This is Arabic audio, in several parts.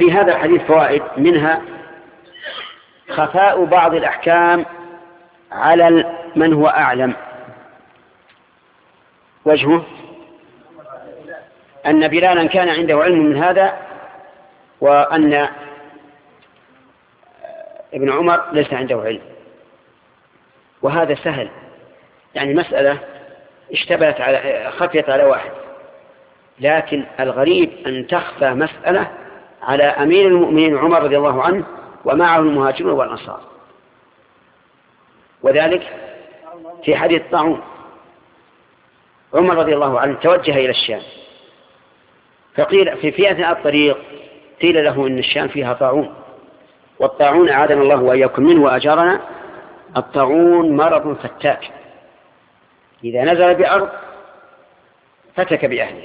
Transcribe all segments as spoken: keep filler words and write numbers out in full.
ففي هذا الحديث فوائد، منها خفاء بعض الأحكام على من هو أعلم. وجهه أن بلالا كان عنده علم من هذا، وأن ابن عمر ليس عنده علم، وهذا سهل، يعني مسألة اشتبهت على خفيت على واحد، لكن الغريب أن تخفى مسألة على أمير المؤمنين عمر رضي الله عنه ومعه المهاجرون والأنصار. وذلك في حديث الطاعون، عمر رضي الله عنه توجه إلى الشام، فقيل في في أثناء الطريق قيل له إن الشام فيها طاعون، والطاعون أعاذنا الله وإياكم منه وأجارنا. الطاعون مرض فتاك، إذا نزل بأرض فتك بأهله،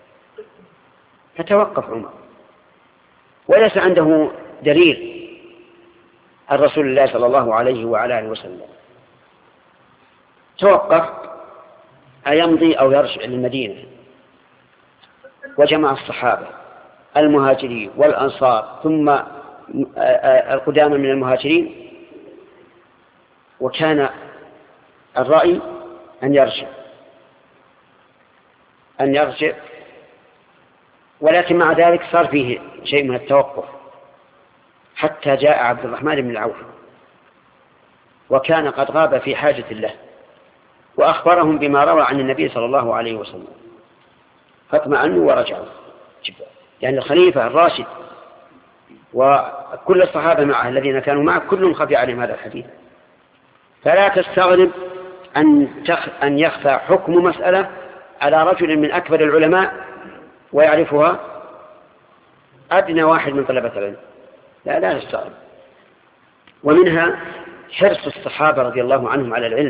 فتوقف عمر، وليس عنده دليل عن رسول الله صلى الله عليه وعلى آله وسلم. توقف أيمضي أو يرجع للمدينة، وجمع الصحابة المهاجرين والأنصار ثم القدامى من المهاجرين، وكان الرأي أن يرجع أن يرجع ولكن مع ذلك صار فيه شيء من التوقف، حتى جاء عبد الرحمن بن العوف، وكان قد غاب في حاجة له، وأخبرهم بما روى عن النبي صلى الله عليه وسلم، فاطمأنوا ورجعوا. يعني الخليفة الراشد وكل الصحابة معه الذين كانوا معه كلهم خفي عليهم هذا الحديث. فلا تستغرب أن أن يخفى حكم مسألة على رجل من أكبر العلماء ويعرفها أدنى واحد من طلبة العلم، لا لا تستغرب. ومنها حرص الصحابة رضي الله عنهم على العلم،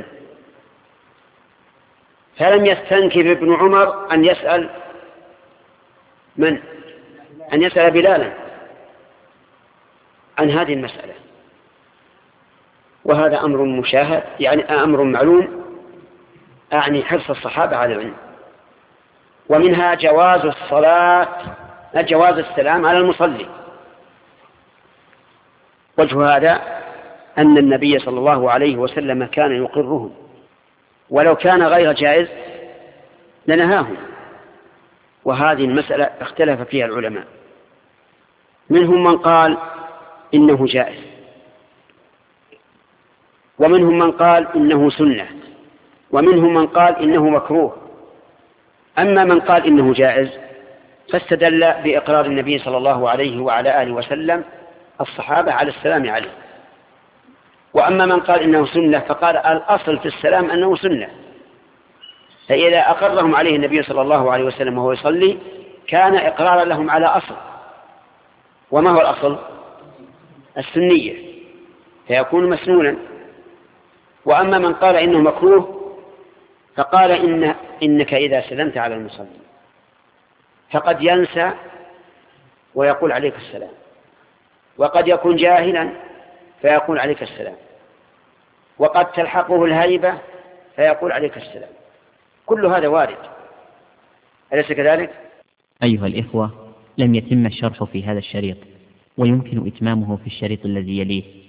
فلم يستنكف ابن عمر أن يسأل من أن يسأل بلالا عن هذه المسألة، وهذا أمر مشاهد، يعني أمر معلوم، أعني حرص الصحابة على العلم. ومنها جواز الصلاة جواز السلام على المصلي. وجه هذا أن النبي صلى الله عليه وسلم كان يقرهم، ولو كان غير جائز لنهاهم، وهذه المسألة اختلف فيها العلماء، منهم من قال إنه جائز، ومنهم من قال إنه سنة، ومنهم من قال إنه مكروه. أما من قال إنه جائز فاستدل بإقرار النبي صلى الله عليه وعلى آله وسلم الصحابة على السلام عليه. وأما من قال إنه سنة فقال الأصل في السلام أنه سنة، فإذا أقرهم عليه النبي صلى الله عليه وسلم وهو يصلي كان إقرارا لهم على أصل. وما هو الأصل؟ السنية، فيكون مسنونا. وأما من قال إنه مكروه فقال إن إنك إذا سلمت على المصلي فقد ينسى ويقول عليك السلام، وقد يكون جاهلا فيقول عليك السلام، وقد تلحقه الهيبة فيقول عليك السلام. كل هذا وارد، أليس كذلك؟ أيها الإخوة، لم يتم الشرح في هذا الشريط، ويمكن إتمامه في الشريط الذي يليه.